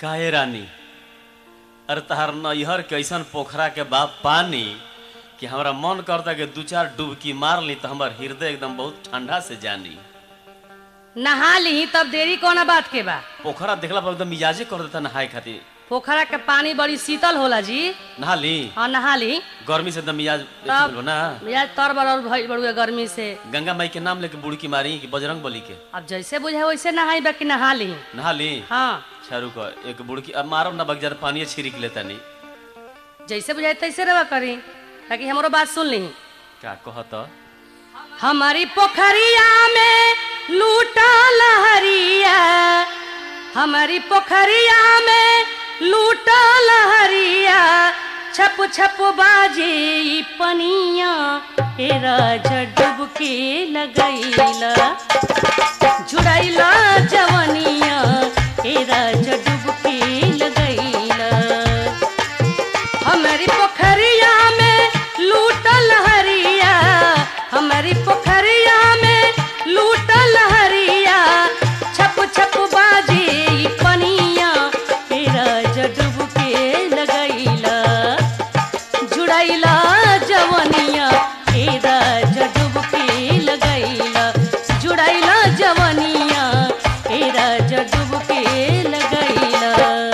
काहे रानी अरे तहार नैहर के ऐसन पोखरा के बाप पानी कि हमारा मन करता कि दू चार डुबकी मार ली तो हमार हृदय एकदम बहुत ठंडा से जानी। नहा ली तब देरी कौन बात के बा। पोखरा देखला पर एकदम मिजाजे कर देता नहाए खातिर। पोखरा के पानी बड़ी शीतल होला जी। नहा ली? हाँ नहा ली। गर्मी से एकदम मिजाज तब ना मिजाज तरबर और भइल बड़ुए गर्मी से। गंगा माई के नाम लेके बुड़की मारी कि बजरंग बली के? अब जैसे बुझे वैसे नहाई बा कि नहा ली। नहा ली? हाँ छारू को एक बुड़की अब मारो ना बग ज्यादा पानी छिड़क लेता नहीं। जैसे बुझाए तैसे रवा करी ताकि हमारो बात सुन ली। क्या कहत? हमारी पोखरिया में लूटा लहरिया, हमारी पोखरिया में लूटा लहरिया, छप छप बाजे पनिया ए राजा डुबकी लगैला, जुड़ैला जवनिया ए राजा डुबकी लगैला। हमारी पोखरिया में लूटा लहरिया, हमारी पोखरिया में लूटा लहरिया, छप छप बाजे पनिया ए राजा डुबकी लगैला, जुड़ैला जवनिया ए राजा डुबकी लगैला, जुड़ैला जवनिया ए राजा डुबकी लगैला।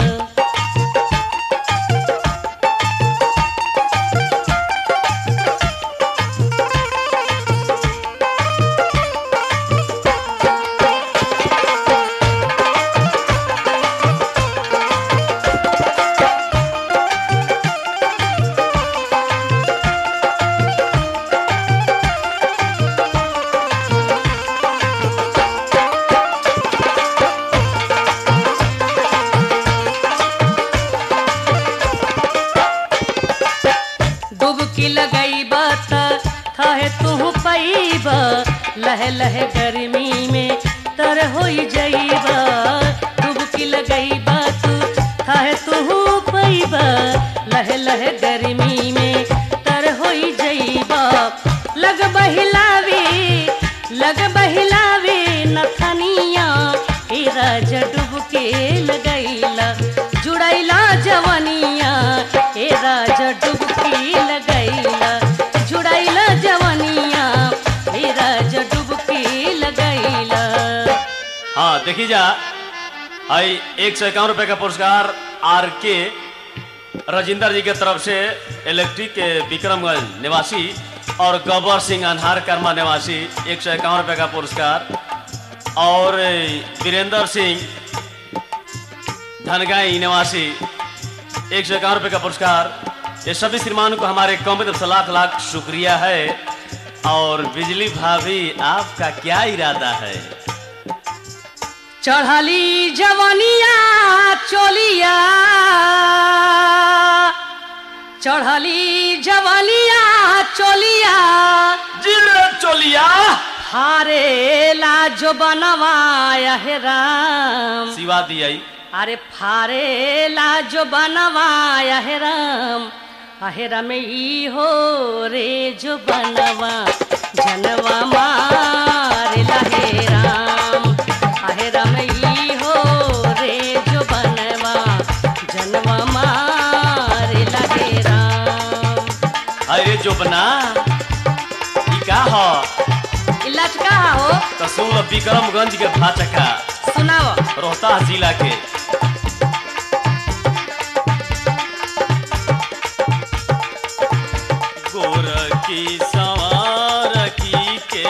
डुबकी लगैबा थाहे तू पैबा, लह लह गर्मी में तर हो जैबा। डुबकी लगैबा तू थाहे तू पैबा, लह लह गर्मी में तर हो जैबा। लग बहिलावे नथनिया ए राजा डुबकी लगैला, जुड़ैला जवनिया ए राजा डुबकी लगैला, जुड़ैला जवनिया ए राजा डुबकी लगैला। हाँ देखी जा आई 151 रुपए का पुरस्कार RK राजेंद्र जी के तरफ से, इलेक्ट्रिक के विक्रमगंज निवासी, और गब्बर सिंह अनहार कर्मा निवासी 151 रुपए का पुरस्कार, और वीरेंद्र सिंह धनगाई निवासी 151 रुपए का पुरस्कार। ये सभी श्रीमान को हमारे कौमी तरफ से लाख लाख शुक्रिया है। और बिजली भाभी आपका क्या इरादा है? चढ़ली जवनिया चोलिया, चढ़ली जवनिया चोलिया, जिले चोलिया हारे ला जो बनवाया है राम, सिवा दिया। अरे फारे ला जो बनवाया है राम, अहेरा में ई हो रे जो बनवा जनवा मारे लहे राम, अहेरा में ई हो रे जो बनवा जनवा मारे लहे राम। अरे जो बना ई का हो? इलाज का हो? तो सुन लो विक्रमगंज के भाचका, सुनाओ। रोहतास जिला के गोरखी सवारकी के,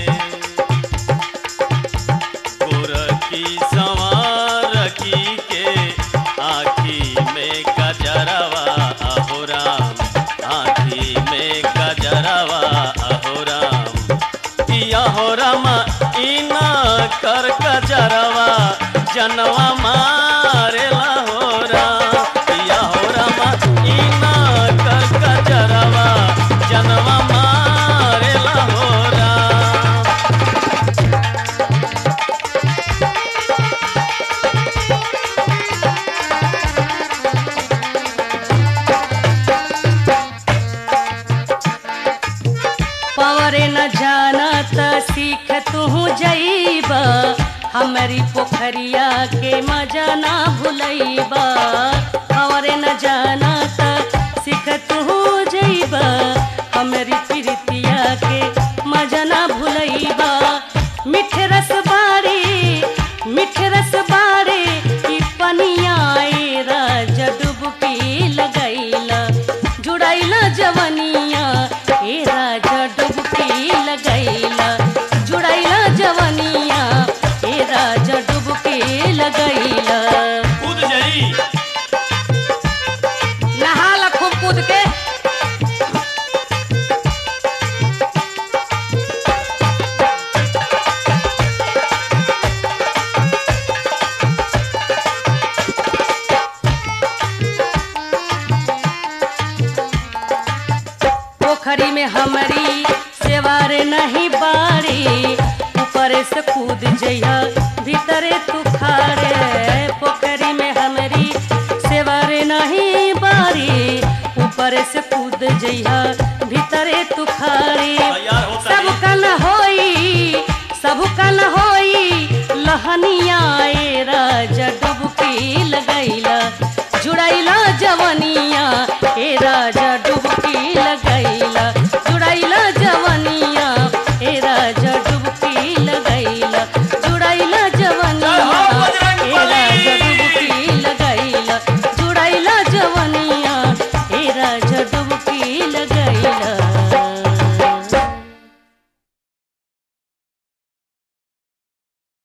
गोरखी सवारकी के, आँखी में गजरवा अहो राम, आँखी में गजरवा अहो राम, किया हो रामा इना कर गजरवा जनवा मारेला हो राम, किया हो रामा इना कर गजरवा जनवा मारेला हो राम। पवरे न जानत सीख तू जैबा, हमारी पोखरिया के मजा ना भुलैबा और न जाना त सिखत हो जइबा हमारी प्रीतिया के मजा ना भुलैबा मीठे रस बारे की पनिया ए राजा डुबकी लगैला जुड़ैला जवनिया ए राजा डुबकी लगैला जुड़ैला जवनिया ए राजा डुबकी लगैला कूद जाई नहाला खूब कूद के पोखरी में हमारी सेवार नहीं बारी ऊपर से कूद जइया भीतरे तू खारे पोखरी में हमारी सेवार नहीं बारी ऊपर से कूद जइया भीतरे तू खारे तैयार हो